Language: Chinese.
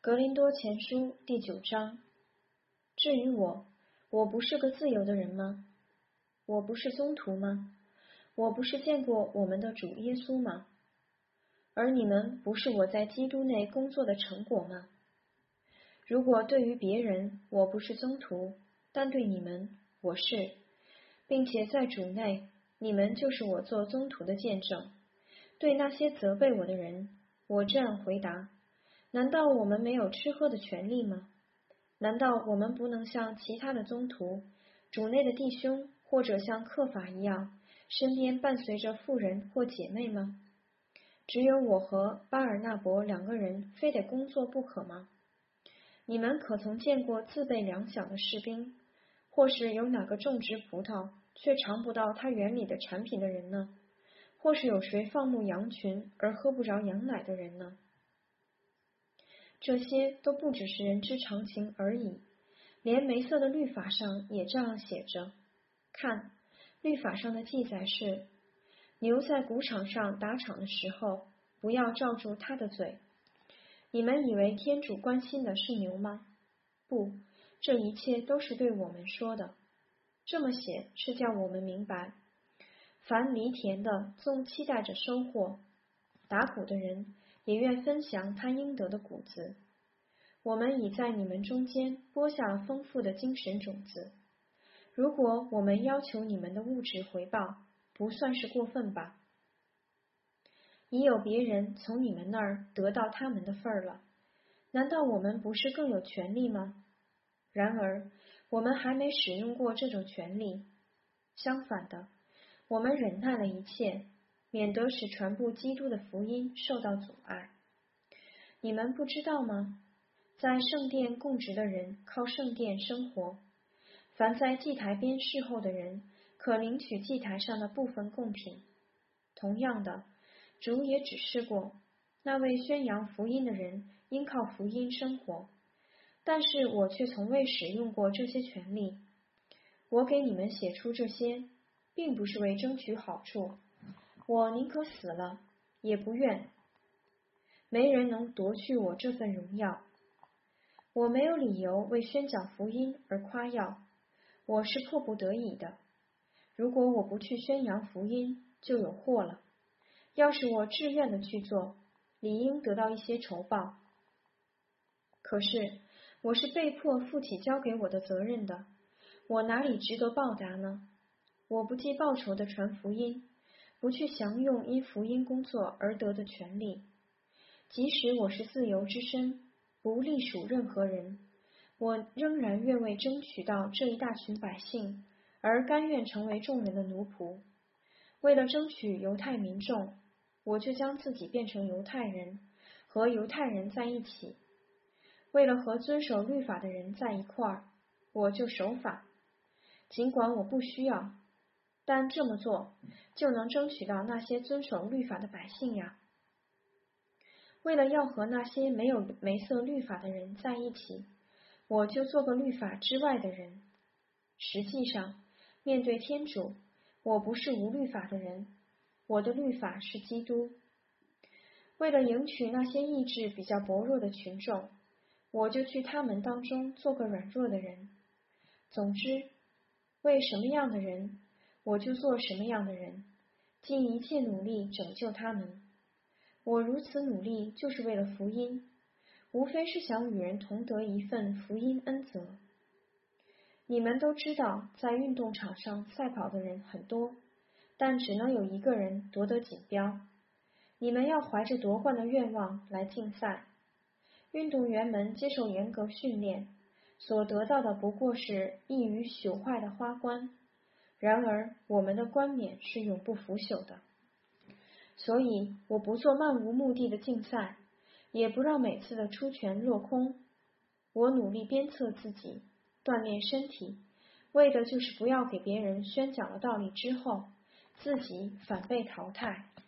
格林多前书第9章。至于我不是个自由的人吗？我不是宗徒吗？我不是见过我们的主耶稣吗？而你们不是我在基督内工作的成果吗？如果对于别人我不是宗徒，但对你们我是，并且在主内你们就是我做宗徒的见证。对那些责备我的人，我这样回答：难道我们没有吃喝的权利吗？难道我们不能像其他的宗徒、主内的弟兄，或者像客法一样，身边伴随着妇人或姐妹吗？只有我和巴尔纳伯2个人非得工作不可吗？你们可曾见过自备粮饷的士兵，或是有哪个种植葡萄却尝不到他园里的产品的人呢？或是有谁放牧羊群而喝不着羊奶的人呢？这些都不只是人之常情而已，连梅瑟的律法上也这样写着。看，律法上的记载是：牛在谷场上打场的时候，不要罩住它的嘴。你们以为天主关心的是牛吗？不，这一切都是对我们说的。这么写是叫我们明白，凡犁田的纵期待着收获，打谷的人也愿分享他应得的谷子。我们已在你们中间播下了丰富的精神种子。如果我们要求你们的物质回报，不算是过分吧？已有别人从你们那儿得到他们的份儿了，难道我们不是更有权利吗？然而，我们还没使用过这种权利。相反的，我们忍耐了一切，免得使传播基督的福音受到阻碍。你们不知道吗？在圣殿供职的人靠圣殿生活，凡在祭台边侍候的人可领取祭台上的部分贡品。同样的，主也指示过，那位宣扬福音的人应靠福音生活。但是我却从未使用过这些权利。我给你们写出这些，并不是为争取好处，我宁可死了，也不愿。没人能夺去我这份荣耀。我没有理由为宣讲福音而夸耀，我是迫不得已的。如果我不去宣扬福音，就有祸了。要是我自愿的去做，理应得到一些酬报。可是我是被迫负起交给我的责任的，我哪里值得报答呢？我不计报酬的传福音，不去享用因福音工作而得的权利。即使我是自由之身，不隶属任何人，我仍然愿为争取到这一大群百姓，而甘愿成为众人的奴仆。为了争取犹太民众，我就将自己变成犹太人，和犹太人在一起。为了和遵守律法的人在一块儿，我就守法。尽管我不需要，但这么做就能争取到那些遵守律法的百姓呀。为了要和那些没有梅瑟律法的人在一起，我就做个律法之外的人。实际上，面对天主，我不是无律法的人，我的律法是基督。为了迎娶那些意志比较薄弱的群众，我就去他们当中做个软弱的人。总之，为什么样的人，我就做什么样的人，尽一切努力拯救他们。我如此努力，就是为了福音，无非是想与人同得一份福音恩泽。你们都知道，在运动场上赛跑的人很多，但只能有1个人夺得锦标。你们要怀着夺冠的愿望来竞赛。运动员们接受严格训练，所得到的不过是易于朽坏的花冠。然而，我们的冠冕是永不腐朽的。所以，我不做漫无目的的竞赛，也不让每次的出拳落空。我努力鞭策自己，锻炼身体，为的就是不要给别人宣讲了道理之后，自己反被淘汰。